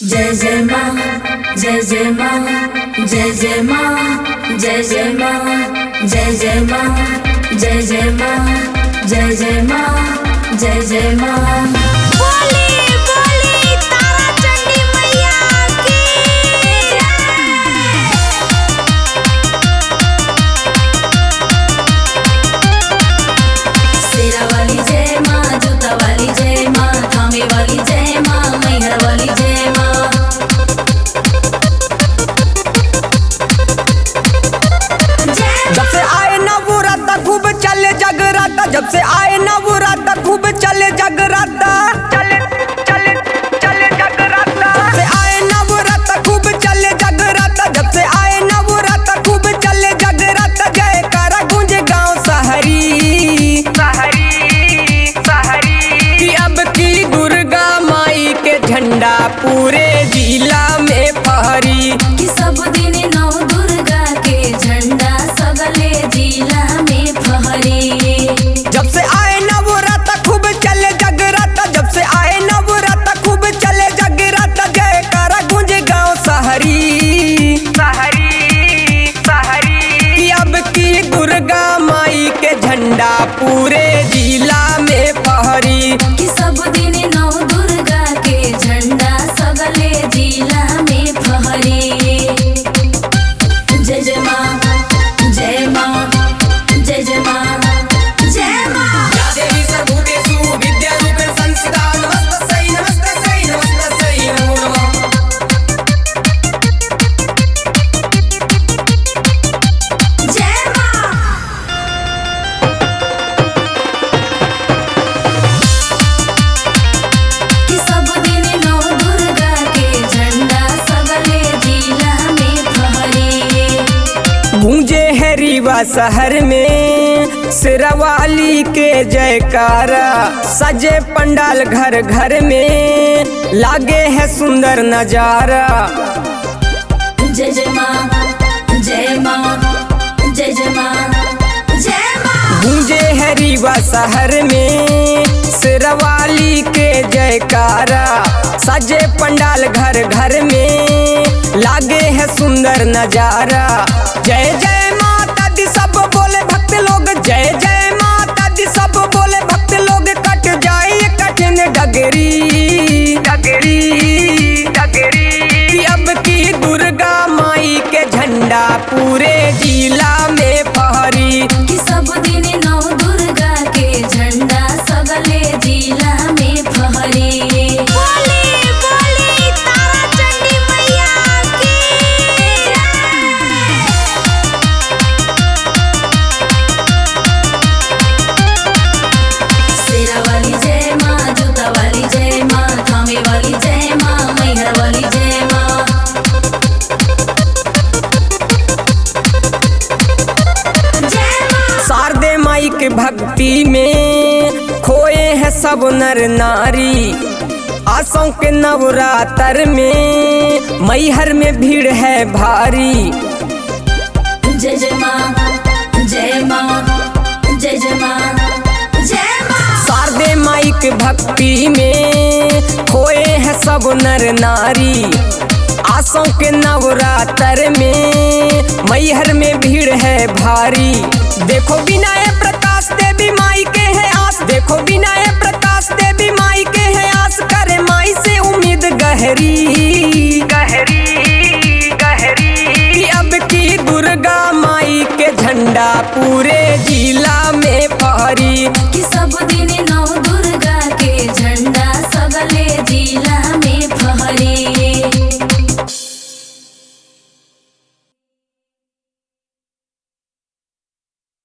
जय जय माँ जय जय माँ जय जय माँ जय जय माँ जय जय माँ जय जय माँ जय जय माँ जय जय माँ। बोली बोली तारा चंडी मैया की शेरा वाली जय माँ, जूता वाली जय माँ, थामे वाली जय माँ, मैहर वाली जय माँ। जब से आए नवरात्र खूब चले जगराता, जब से आए नवरात्र खूब चले जगराता, चले चले चले जगराता। जब से आए नवरात्र खूब चले जगराता, जब से आए नवरात्र खूब चले जगराता। जयकारा गूंजे गांव सहरी सहरी सहरी कि अब की दुर्गा माई के झंडा पूरे जिला में फहरी। कि सब दिन नौ दुर्गा के झंडा सगले जिला में फहरी। जब से आए नवरात्र खूब चले जगराता, जब से आए नवरात्र खूब चले जगराता। जयकारा गूंजे गांव सहरी सहरी सहरी कि अब की दुर्गा माई के झंडा पूरे जिला में फहरी। कि सब दिन नौ दुर्गा के झंडा सगले जिला में फहरी। जय जय माँ जय माँ जय जय माँ जय माँ। या देवी सर्वभूतेषु विद्यारूपेण संस्थिता नमस्तस्यै नमस्तस्यै नमस्तस्यै नमो नमः। जय माँ। कि सब दिन नौ दुर्गा के झंडा सगले जिला में फहरी। गूंजे है रीवा शहर में शेरावाली के जयकारा। सजे पंडाल घर घर में लागे है सुंदर नजारा। जय जय माँ जय माँ जय जय माँ जय माँ। गूंजे है रीवा शहर में शेरावाली के जयकारा। सजे पंडाल घर घर में लागे है सुंदर नजारा। जय जय माता दी सब बोले भक्त लोग, जय जय माता दी सब बोले भक्त लोग। कट जाए कठिन डगरी डगरी डगरी कि अब की दुर्गा माई के झंडा पूरे जिला में फहरी। कि सब दिन नौ दुर्गा के झंडा सगले जिला में फहरी। बोली बोली तारा चंडी मैया की शेरा वाली जय माँ, जूता वाली जय माँ, थामे वाली जय माँ, मैहर वाली जय माँ। जय माँ। शारदे माई के भक्ति में खोए हैं सब नर नारी। आसों के नवरात्र में मैहर में भीड़ है भारी। जय जय माँ जय माँ जय जय माँ जय माँ। शारदे माई के भक्ति में खोए हैं सब नर नारी। आसों के नवरात्र में मैहर में भीड़ है भारी। देखो विनय प्रकाश देवी माई के है आस, देखो विनय प्रकाश देवी माई के है आस। करे माई से उम्मीद गहरी गहरी गहरी कि अब की दुर्गा माई के झंडा पूरे